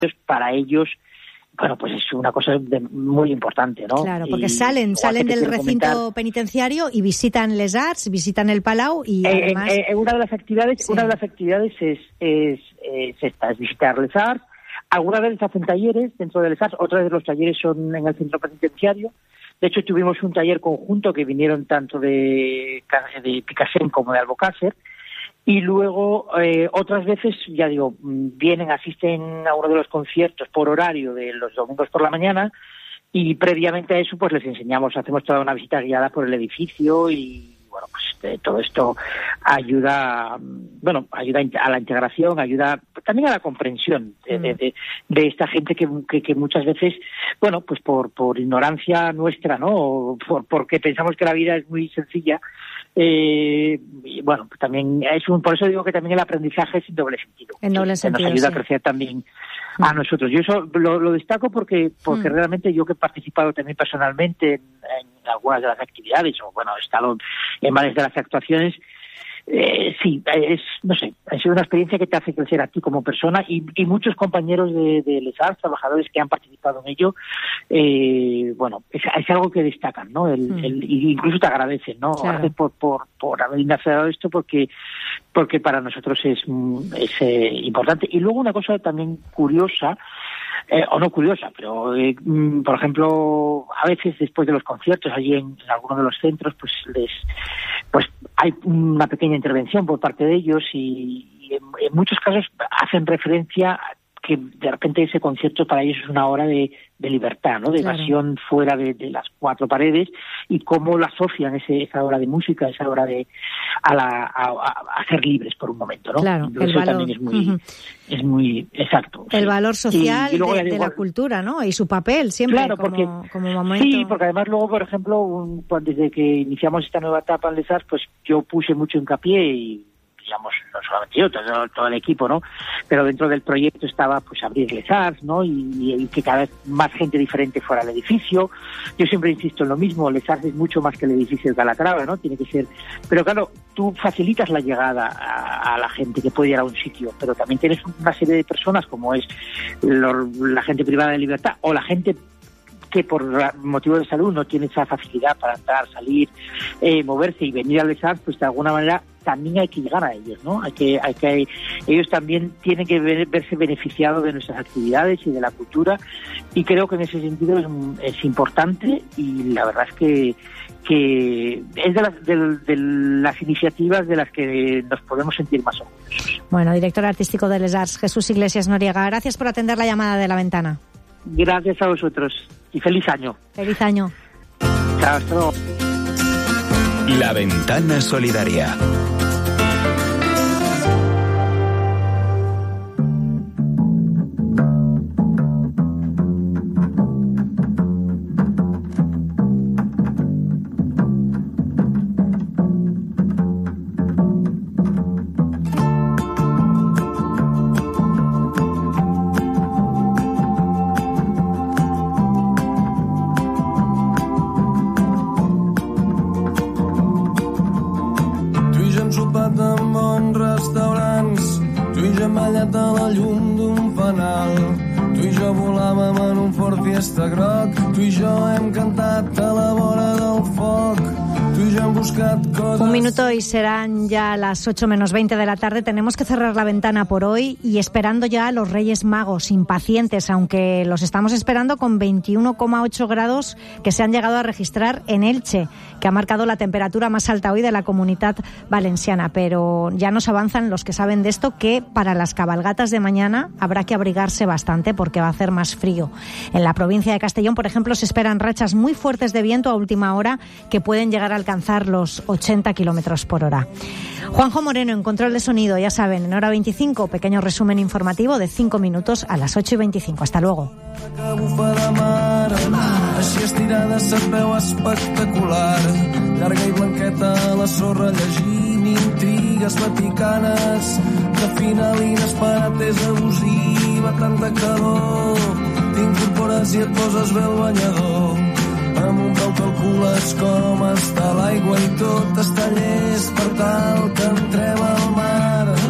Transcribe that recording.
para ellos, bueno, pues es una cosa muy importante, ¿no? Claro, porque salen del recinto penitenciario y visitan Les Arts, visitan el Palau y además... Una de las actividades es visitar Les Arts. Algunas veces hacen talleres dentro de Les Arts, otras de los talleres son en el centro penitenciario. De hecho, tuvimos un taller conjunto que vinieron tanto de Picassent como de Albocácer. Y luego, otras veces, ya digo, asisten a uno de los conciertos por horario de los domingos por la mañana, y previamente a eso pues les hacemos toda una visita guiada por el edificio, y bueno, pues todo esto ayuda a la integración, ayuda también a la comprensión de esta gente que muchas veces, bueno, pues por ignorancia nuestra, ¿no? O porque pensamos que la vida es muy sencilla. Y bueno, pues también por eso digo que también el aprendizaje es en doble sentido. En doble sentido, nos ayuda a crecer también a nosotros. Yo eso lo destaco porque realmente yo, que he participado también personalmente en algunas de las actividades, o bueno, he estado en varias de las actuaciones. Sí, ha sido una experiencia que te hace crecer a ti como persona, y muchos compañeros de Les Arts, trabajadores que han participado en ello, bueno, es algo que destacan, ¿no? Incluso te agradecen, ¿no? Claro. Gracias por haber iniciado esto, porque para nosotros es importante. Y luego una cosa también curiosa, o no curiosa, pero por ejemplo, a veces después de los conciertos allí en alguno de los centros, pues hay una pequeña intervención por parte de ellos, y en muchos casos hacen referencia a que de repente ese concierto para ellos es una hora de libertad, ¿no? De evasión fuera de las cuatro paredes, y cómo lo asocian esa hora de música, esa hora a ser libres por un momento, ¿no? Claro, entonces, eso valor, también es muy exacto. El valor social y luego, de la cultura, ¿no? Y su papel siempre, claro, como momento. Sí, porque además luego, por ejemplo, desde que iniciamos esta nueva etapa en Les Arts, pues yo puse mucho hincapié, y digamos, no solamente yo, todo el equipo, ¿no? Pero dentro del proyecto estaba pues abrir Les Arts, ¿no? Y que cada vez más gente diferente fuera al edificio. Yo siempre insisto en lo mismo, Les Arts es mucho más que el edificio de Calatrava, ¿no? Tiene que ser... Pero claro, tú facilitas la llegada a la gente que puede ir a un sitio, pero también tienes una serie de personas, como es la gente privada de libertad, o la gente que por motivos de salud no tiene esa facilidad para entrar, salir, moverse y venir a Les Arts, pues de alguna manera también hay que llegar a ellos, ¿no? Ellos también tienen que verse beneficiados de nuestras actividades y de la cultura, y creo que en ese sentido es importante, y la verdad es que es de las iniciativas de las que nos podemos sentir más orgullosos. Bueno, director artístico de Les Arts, Jesús Iglesias Noriega, gracias por atender la llamada de La Ventana. Gracias a vosotros y feliz año. Feliz año. Chao, hasta luego. La Ventana Solidaria. Un minuto y serán ya las 8 menos 20 de la tarde. Tenemos que cerrar la ventana por hoy, y esperando ya a los Reyes Magos, impacientes, aunque los estamos esperando con 21,8 grados que se han llegado a registrar en Elche, que ha marcado la temperatura más alta hoy de la Comunitat Valenciana. Pero ya nos avanzan los que saben de esto que para las cabalgatas de mañana habrá que abrigarse bastante, porque va a hacer más frío. En la provincia de Castellón, por ejemplo, se esperan rachas muy fuertes de viento a última hora que pueden llegar a alcanzar los 80 kilómetros por hora. Juanjo Moreno en control de sonido, ya saben, en hora 25, pequeño resumen informativo de 5 minutos a las 8:25. Hasta luego. Així estirada se't veu espectacular, llarga i blanqueta a la sorra llegint intrigues vaticanes, de final inesperat és abusiva, tanta calor, t'incorpores i et poses bé el banyador, amb un peu calcules com està l'aigua i tot està llest per tal que entrem al mar.